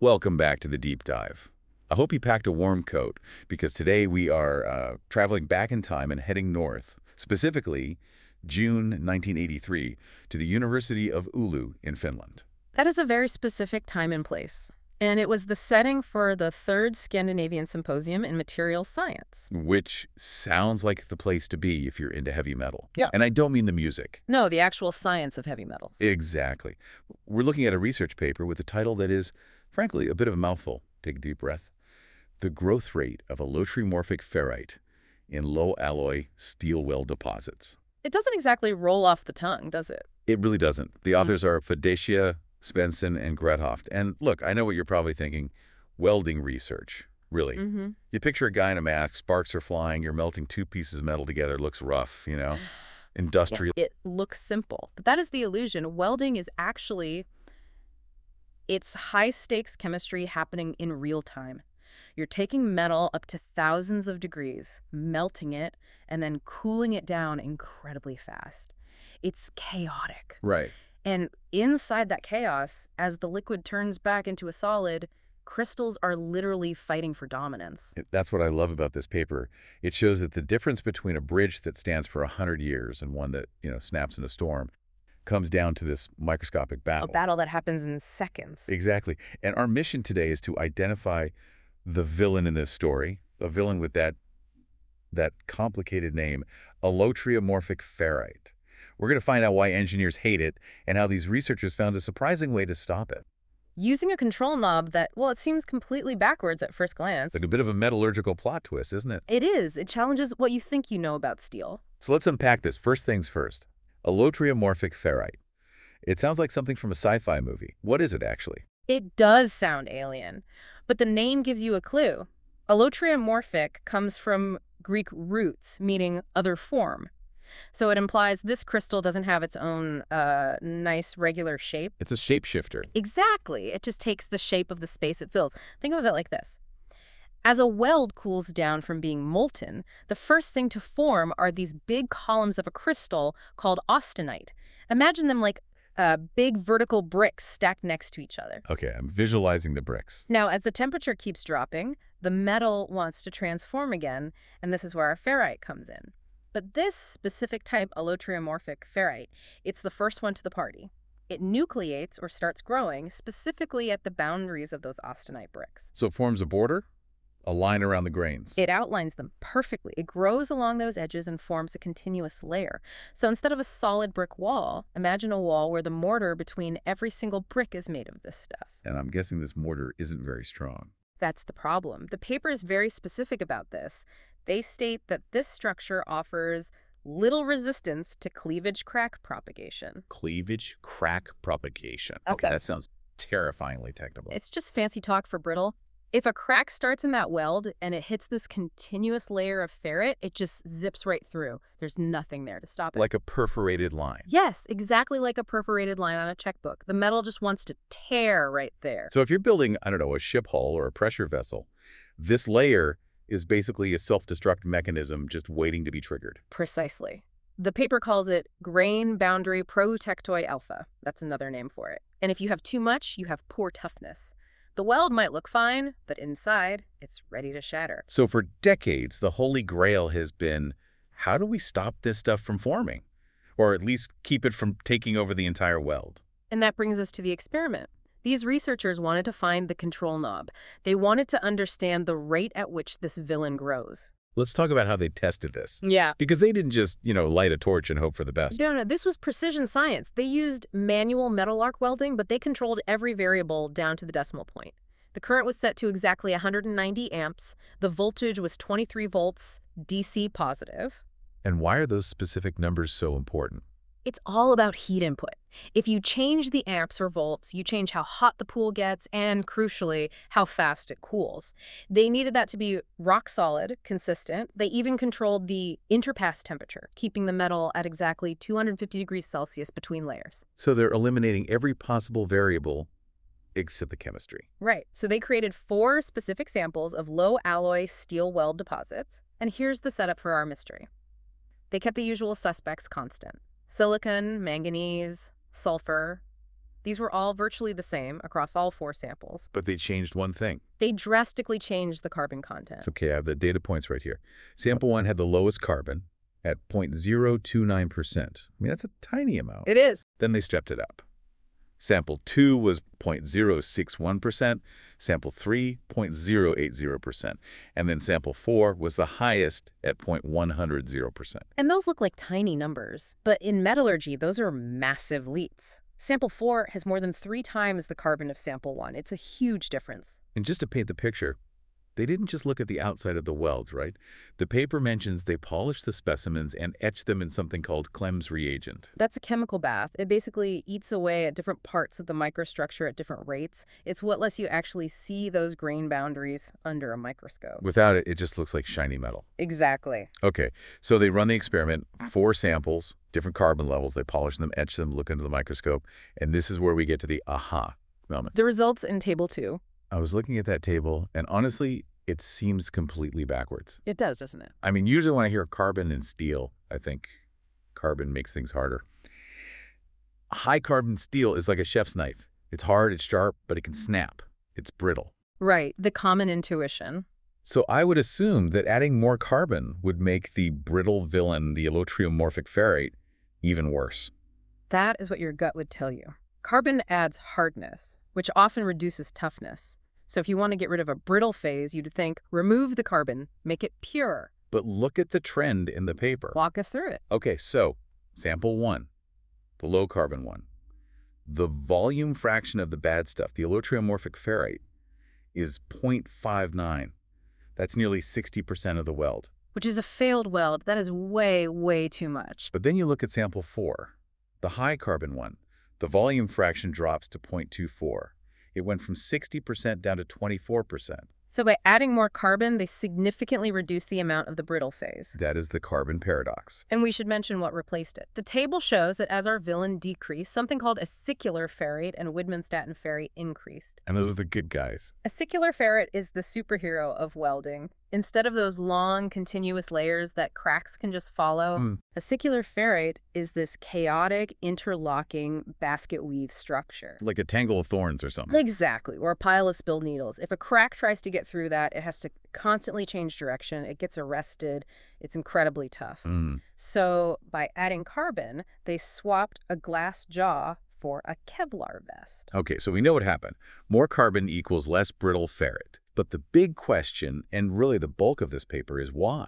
Welcome back to the deep dive. I hope you packed a warm coat because today we are traveling back in time and heading north, specifically June 1983, to the University of Oulu in Finland. That is a very specific time and place. And it was the setting for the Third Scandinavian Symposium in Materials Science. Which sounds like the place to be if you're into heavy metal. Yeah. And I don't mean the music. No, the actual science of heavy metals. Exactly. We're looking at a research paper with a title that is, frankly, a bit of a mouthful. Take a deep breath. The growth rate of allotriomorphic ferrite in low-alloy steel well deposits. It doesn't exactly roll off the tongue, does it? It really doesn't. The authors are Federicia, Svensson, and Grethoft. And look, I know what you're probably thinking. Welding research. Really. You picture a guy in a mask, sparks are flying, you're melting two pieces of metal together, looks rough, you know? Industrial. It looks simple, but that is the illusion. Welding is actually, it's high-stakes chemistry happening in real time. You're taking metal up to thousands of degrees, melting it, and then cooling it down incredibly fast. It's chaotic. Right. And inside that chaos, as the liquid turns back into a solid, crystals are literally fighting for dominance. That's what I love about this paper. It shows that the difference between a bridge that stands for 100 years and one that, snaps in a storm comes down to this microscopic battle. A battle that happens in seconds. Exactly. And our mission today is to identify the villain in this story, a villain with that complicated name, allotriomorphic ferrite. We're going to find out why engineers hate it and how these researchers found a surprising way to stop it. Using a control knob that, well, it seems completely backwards at first glance. Like a bit of a metallurgical plot twist, isn't it? It is. It challenges what you think you know about steel. So let's unpack this. First things first. Allotriomorphic ferrite. It sounds like something from a sci-fi movie. What is it, actually? It does sound alien, but the name gives you a clue. Allotriomorphic comes from Greek roots, meaning other form. So it implies this crystal doesn't have its own nice regular shape. It's a shapeshifter. Exactly. It just takes the shape of the space it fills. Think of it like this. As a weld cools down from being molten, the first thing to form are these big columns of a crystal called austenite. Imagine them like big vertical bricks stacked next to each other. Okay, I'm visualizing the bricks. Now, as the temperature keeps dropping, the metal wants to transform again, and this is where our ferrite comes in. But this specific type, allotriomorphic ferrite, it's the first one to the party. It nucleates or starts growing specifically at the boundaries of those austenite bricks. So it forms a border, a line around the grains. It outlines them perfectly. It grows along those edges and forms a continuous layer. So instead of a solid brick wall, imagine a wall where the mortar between every single brick is made of this stuff. And I'm guessing this mortar isn't very strong. That's the problem. The paper is very specific about this. They state that this structure offers little resistance to cleavage crack propagation. Cleavage crack propagation. Okay. That sounds terrifyingly technical. It's just fancy talk for brittle. If a crack starts in that weld and it hits this continuous layer of ferrite, it just zips right through. There's nothing there to stop it. Like a perforated line. Yes, exactly like a perforated line on a checkbook. The metal just wants to tear right there. So if you're building, I don't know, a ship hull or a pressure vessel, this layer is basically a self-destruct mechanism just waiting to be triggered. Precisely. The paper calls it grain boundary protectoid alpha. That's another name for it. And if you have too much, you have poor toughness. The weld might look fine, but inside, it's ready to shatter. So for decades, the holy grail has been, how do we stop this stuff from forming? Or at least keep it from taking over the entire weld? And that brings us to the experiment. These researchers wanted to find the control knob. They wanted to understand the rate at which this villain grows. Let's talk about how they tested this. Yeah. Because they didn't just, light a torch and hope for the best. No, this was precision science. They used manual metal arc welding, but they controlled every variable down to the decimal point. The current was set to exactly 190 amps. The voltage was 23 volts, DC positive. And why are those specific numbers so important? It's all about heat input. If you change the amps or volts, you change how hot the pool gets and, crucially, how fast it cools. They needed that to be rock solid, consistent. They even controlled the interpass temperature, keeping the metal at exactly 250 degrees Celsius between layers. So they're eliminating every possible variable except the chemistry. Right. So they created 4 specific samples of low-alloy steel weld deposits. And here's the setup for our mystery. They kept the usual suspects constant. Silicon, manganese, sulfur. These were all virtually the same across all 4 samples. But they changed one thing. They drastically changed the carbon content. It's okay, I have the data points right here. Sample 1 had the lowest carbon at 0.029%. I mean, that's a tiny amount. It is. Then they stepped it up. Sample 2 was 0.061%, sample 3, 0.080%, and then sample 4 was the highest at 0.100%. And those look like tiny numbers, but in metallurgy, those are massive leaps. Sample 4 has more than 3 times the carbon of sample 1. It's a huge difference. And just to paint the picture, they didn't just look at the outside of the welds, right? The paper mentions they polished the specimens and etched them in something called Clem's reagent. That's a chemical bath. It basically eats away at different parts of the microstructure at different rates. It's what lets you actually see those grain boundaries under a microscope. Without it, it just looks like shiny metal. Exactly. Okay, so they run the experiment, 4 samples, different carbon levels. They polish them, etch them, look into the microscope, and this is where we get to the aha moment. The results in table 2. I was looking at that table, and honestly, it seems completely backwards. It does, doesn't it? I mean, usually when I hear carbon and steel, I think carbon makes things harder. High carbon steel is like a chef's knife. It's hard, it's sharp, but it can snap. It's brittle. Right, the common intuition. So I would assume that adding more carbon would make the brittle villain, the allotriomorphic ferrite, even worse. That is what your gut would tell you. Carbon adds hardness, which often reduces toughness. So if you want to get rid of a brittle phase, you'd think, remove the carbon, make it pure. But look at the trend in the paper. Walk us through it. Okay, so sample 1, the low carbon one. The volume fraction of the bad stuff, the allotriomorphic ferrite, is 0.59. That's nearly 60% of the weld. Which is a failed weld. That is way, way too much. But then you look at sample 4, the high carbon one. The volume fraction drops to 0.24. It went from 60% down to 24%. So by adding more carbon, they significantly reduce the amount of the brittle phase. That is the carbon paradox. And we should mention what replaced it. The table shows that as our villain decreased, something called acicular ferrite and Widmanstatin ferrite increased. And those are the good guys. Acicular ferrite is the superhero of welding. Instead of those long, continuous layers that cracks can just follow, acicular ferrite is this chaotic, interlocking basket weave structure. Like a tangle of thorns or something. Exactly, or a pile of spilled needles. If a crack tries to get through that, it has to constantly change direction. It gets arrested. It's incredibly tough. So by adding carbon, they swapped a glass jaw for a Kevlar vest. Okay, so we know what happened. More carbon equals less brittle ferrite. But the big question, and really the bulk of this paper, is why?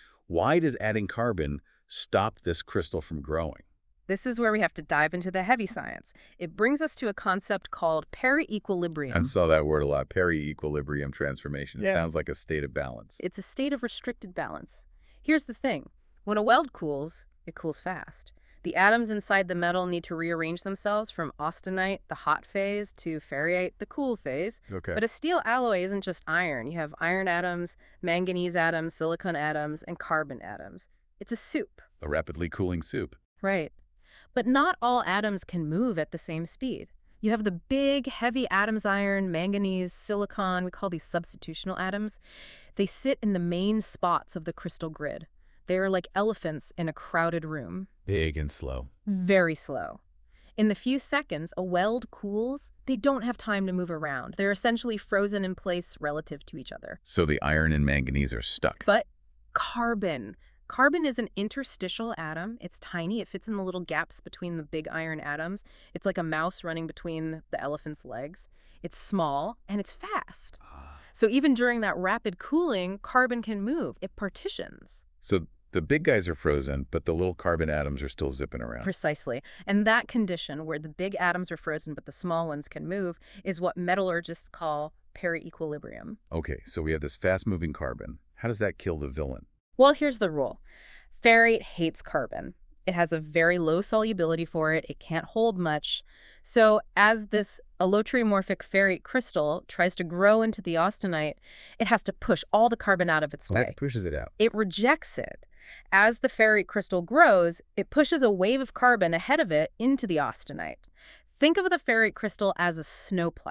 Why does adding carbon stop this crystal from growing? This is where we have to dive into the heavy science. It brings us to a concept called peri-equilibrium. I saw that word a lot, peri-equilibrium transformation. It sounds like a state of balance. It's a state of restricted balance. Here's the thing. When a weld cools, it cools fast. The atoms inside the metal need to rearrange themselves from austenite, the hot phase, to ferrite, the cool phase. Okay. But a steel alloy isn't just iron. You have iron atoms, manganese atoms, silicon atoms, and carbon atoms. It's a soup. A rapidly cooling soup. Right. But not all atoms can move at the same speed. You have the big, heavy atoms, iron, manganese, silicon. We call these substitutional atoms. They sit in the main spots of the crystal grid. They are like elephants in a crowded room. Big and slow. Very slow. In the few seconds a weld cools, they don't have time to move around. They're essentially frozen in place relative to each other. So the iron and manganese are stuck. But carbon. Carbon is an interstitial atom. It's tiny. It fits in the little gaps between the big iron atoms. It's like a mouse running between the elephant's legs. It's small and it's fast. So even during that rapid cooling, carbon can move. It partitions. So the big guys are frozen, but the little carbon atoms are still zipping around. Precisely. And that condition, where the big atoms are frozen but the small ones can move, is what metallurgists call peri-equilibrium. Okay, so we have this fast-moving carbon. How does that kill the villain? Well, here's the rule. Ferrite hates carbon. It has a very low solubility for it. It can't hold much. So as this allotriomorphic ferrite crystal tries to grow into the austenite, it has to push all the carbon out of its way. It pushes it out. It rejects it. As the ferrite crystal grows, it pushes a wave of carbon ahead of it into the austenite. Think of the ferrite crystal as a snowplow.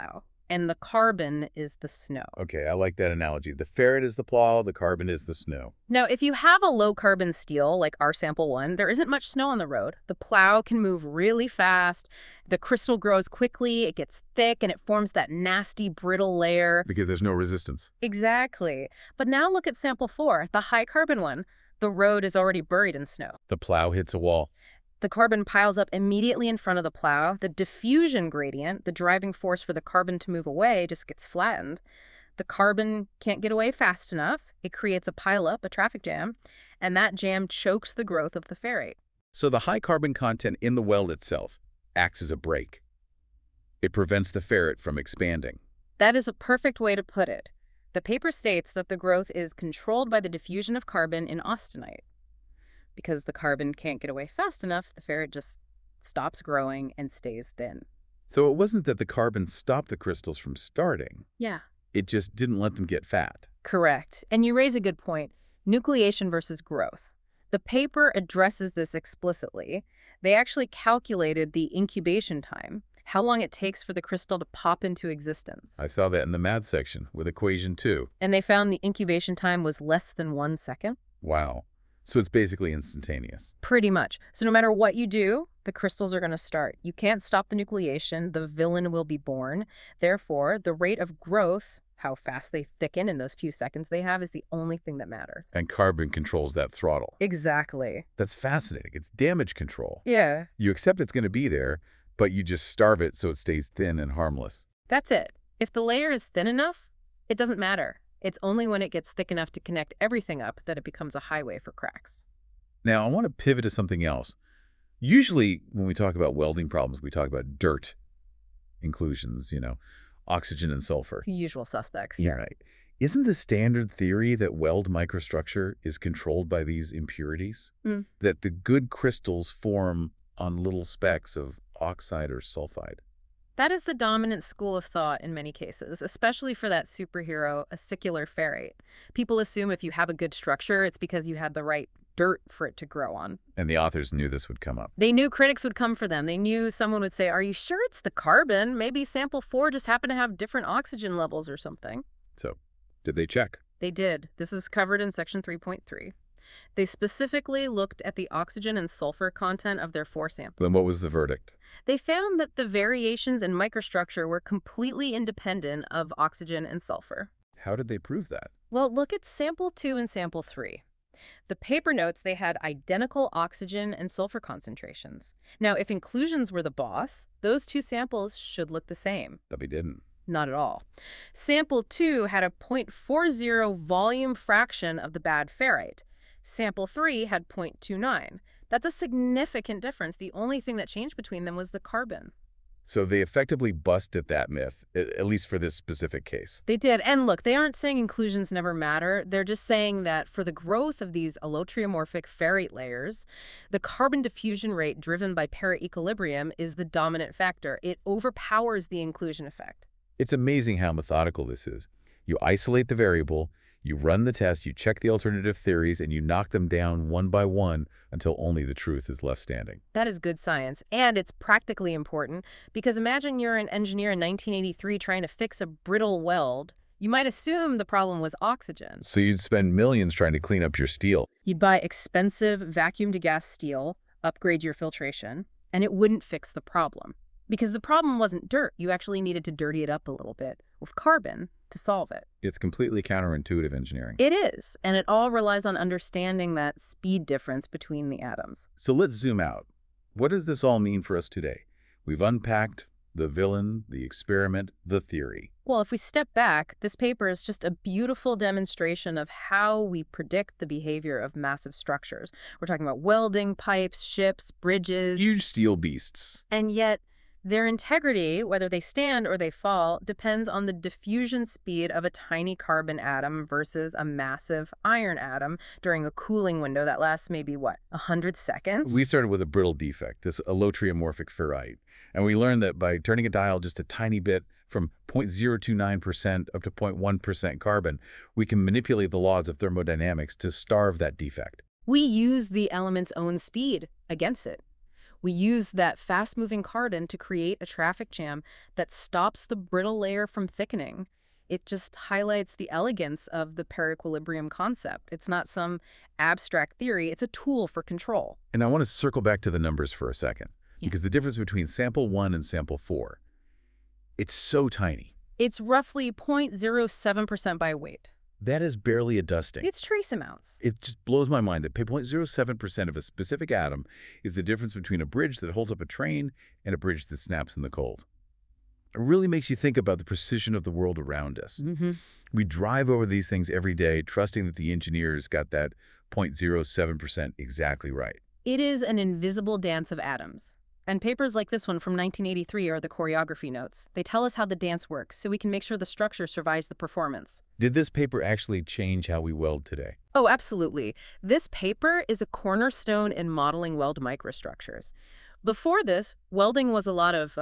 and the carbon is the snow. Okay, I like that analogy. The ferret is the plow, the carbon is the snow. Now, if you have a low-carbon steel, like our sample one, there isn't much snow on the road. The plow can move really fast, the crystal grows quickly, it gets thick, and it forms that nasty, brittle layer. Because there's no resistance. Exactly. But now look at sample 4, the high-carbon one. The road is already buried in snow. The plow hits a wall. The carbon piles up immediately in front of the plow. The diffusion gradient, the driving force for the carbon to move away, just gets flattened. The carbon can't get away fast enough. It creates a pileup, a traffic jam, and that jam chokes the growth of the ferrite. So the high carbon content in the weld itself acts as a brake. It prevents the ferrite from expanding. That is a perfect way to put it. The paper states that the growth is controlled by the diffusion of carbon in austenite. Because the carbon can't get away fast enough, the ferrite just stops growing and stays thin. So it wasn't that the carbon stopped the crystals from starting. Yeah. It just didn't let them get fat. Correct. And you raise a good point. Nucleation versus growth. The paper addresses this explicitly. They actually calculated the incubation time, how long it takes for the crystal to pop into existence. I saw that in the math section with equation 2. And they found the incubation time was less than 1 second. Wow. So it's basically instantaneous. Pretty much. So no matter what you do, the crystals are going to start. You can't stop the nucleation. The villain will be born. Therefore, the rate of growth, how fast they thicken in those few seconds they have, is the only thing that matters. And carbon controls that throttle. Exactly. That's fascinating. It's damage control. Yeah. You accept it's going to be there, but you just starve it so it stays thin and harmless. That's it. If the layer is thin enough, it doesn't matter. It's only when it gets thick enough to connect everything up that it becomes a highway for cracks. Now, I want to pivot to something else. Usually, when we talk about welding problems, we talk about dirt inclusions, oxygen and sulfur. The usual suspects. Yeah, right. Isn't the standard theory that weld microstructure is controlled by these impurities? That the good crystals form on little specks of oxide or sulfide? That is the dominant school of thought in many cases, especially for that superhero, acicular ferrite. People assume if you have a good structure, it's because you had the right dirt for it to grow on. And the authors knew this would come up. They knew critics would come for them. They knew someone would say, are you sure it's the carbon? Maybe sample 4 just happened to have different oxygen levels or something. So, did they check? They did. This is covered in section 3.3. They specifically looked at the oxygen and sulfur content of their 4 samples. Then what was the verdict? They found that the variations in microstructure were completely independent of oxygen and sulfur. How did they prove that? Well, look at sample 2 and sample 3. The paper notes they had identical oxygen and sulfur concentrations. Now, if inclusions were the boss, those 2 samples should look the same. But they didn't. Not at all. Sample 2 had a 0.40 volume fraction of the bad ferrite. Sample 3 had 0.29. That's a significant difference. The only thing that changed between them was the carbon. So they effectively busted that myth, at least for this specific case. They did. And look, they aren't saying inclusions never matter. They're just saying that for the growth of these allotriomorphic ferrite layers, the carbon diffusion rate driven by para-equilibrium is the dominant factor. It overpowers the inclusion effect. It's amazing how methodical this is. You isolate the variable, you run the test, you check the alternative theories, and you knock them down one by one until only the truth is left standing. That is good science, and it's practically important because imagine you're an engineer in 1983 trying to fix a brittle weld. You might assume the problem was oxygen. So you'd spend millions trying to clean up your steel. You'd buy expensive vacuum-to-gas steel, upgrade your filtration, and it wouldn't fix the problem. Because the problem wasn't dirt. You actually needed to dirty it up a little bit with carbon to solve it. It's completely counterintuitive engineering. It is, and it all relies on understanding that speed difference between the atoms. So let's zoom out. What does this all mean for us today? We've unpacked the villain, the experiment, the theory. Well, if we step back, this paper is just a beautiful demonstration of how we predict the behavior of massive structures. We're talking about welding, pipes, ships, bridges. Huge steel beasts. And yet, their integrity, whether they stand or they fall, depends on the diffusion speed of a tiny carbon atom versus a massive iron atom during a cooling window that lasts maybe, 100 seconds? We started with a brittle defect, this allotriomorphic ferrite. And we learned that by turning a dial just a tiny bit from 0.029% up to 0.1% carbon, we can manipulate the laws of thermodynamics to starve that defect. We use the element's own speed against it. We use that fast-moving carbon to create a traffic jam that stops the brittle layer from thickening. It just highlights the elegance of the perequilibrium concept. It's not some abstract theory, it's a tool for control. And I want to circle back to the numbers for a second, Yeah. because the difference between sample 1 and sample 4, it's so tiny. It's roughly 0.07% by weight. That is barely a dusting. It's trace amounts. It just blows my mind that 0.07% of a specific atom is the difference between a bridge that holds up a train and a bridge that snaps in the cold. It really makes you think about the precision of the world around us. We drive over these things every day, trusting that the engineers got that 0.07% exactly right. It is an invisible dance of atoms. And papers like this one from 1983 are the choreography notes. They tell us how the dance works, so we can make sure the structure survives the performance. Did this paper actually change how we weld today? Oh, absolutely. This paper is a cornerstone in modeling weld microstructures. Before this, welding was a lot of,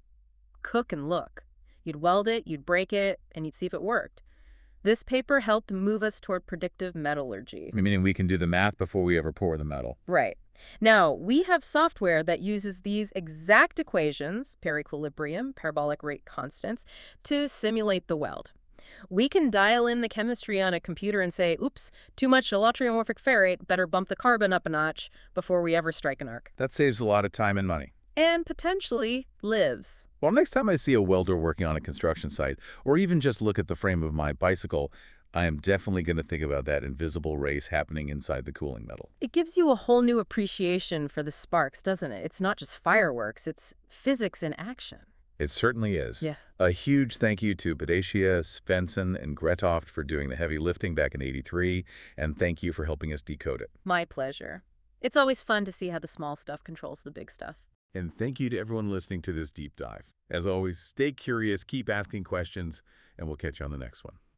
cook and look. You'd weld it, you'd break it, and you'd see if it worked. This paper helped move us toward predictive metallurgy. Meaning we can do the math before we ever pour the metal. Right. Now, we have software that uses these exact equations, perequilibrium, parabolic rate constants, to simulate the weld. We can dial in the chemistry on a computer and say, oops, too much allotriomorphic ferrite, better bump the carbon up a notch before we ever strike an arc. That saves a lot of time and money. And potentially lives. Well, next time I see a welder working on a construction site, or even just look at the frame of my bicycle, I am definitely going to think about that invisible race happening inside the cooling metal. It gives you a whole new appreciation for the sparks, doesn't it? It's not just fireworks, it's physics in action. It certainly is. Yeah. A huge thank you to Bodesia, Svensson, and Gretoft for doing the heavy lifting back in '83, and thank you for helping us decode it. My pleasure. It's always fun to see how the small stuff controls the big stuff. And thank you to everyone listening to this deep dive. As always, stay curious, keep asking questions, and we'll catch you on the next one.